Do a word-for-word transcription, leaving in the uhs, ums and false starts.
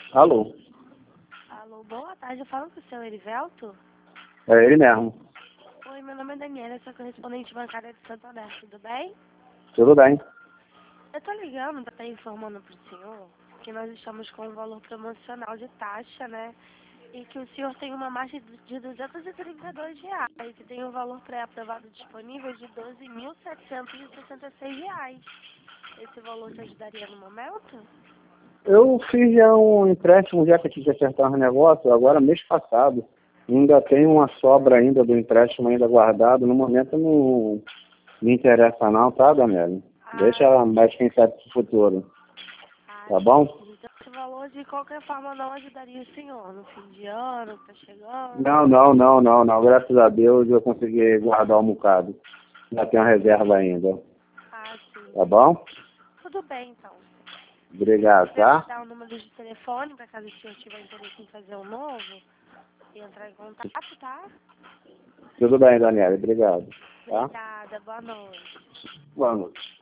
Alô? Alô, boa tarde. Eu falo com o seu Erivelto? É ele mesmo. Oi, meu nome é Daniela, sou correspondente bancária de Santo André, tudo bem? Tudo bem? Eu tô ligando para estar informando pro senhor que nós estamos com um valor promocional de taxa, né? E que o senhor tem uma margem de duzentos e trinta e dois reais e tem um valor pré-aprovado disponível de doze mil setecentos e sessenta e seis reais. Esse valor te ajudaria no momento? Eu fiz já um empréstimo, já que eu tinha que acertar um negócio, agora mês passado. Ainda tem uma sobra ainda do empréstimo ainda guardado. No momento não me interessa não, tá, Daniela? Ah, Deixa mais quem sabe pro futuro. ah, Tá bom? então esse valor de qualquer forma não ajudaria o senhor no fim de ano, tá chegando? Não, não, não, não, não. Graças a Deus eu consegui guardar um bocado. Já tem uma reserva ainda. Ah, sim. Tá bom? Tudo bem, então. Obrigado, Quer me tá? dar o número de telefone para caso o senhor tiver interesse em fazer um novo e entrar em contato, tá? Tudo bem, Daniela. Obrigado. Tá? Obrigada, boa noite. Boa noite.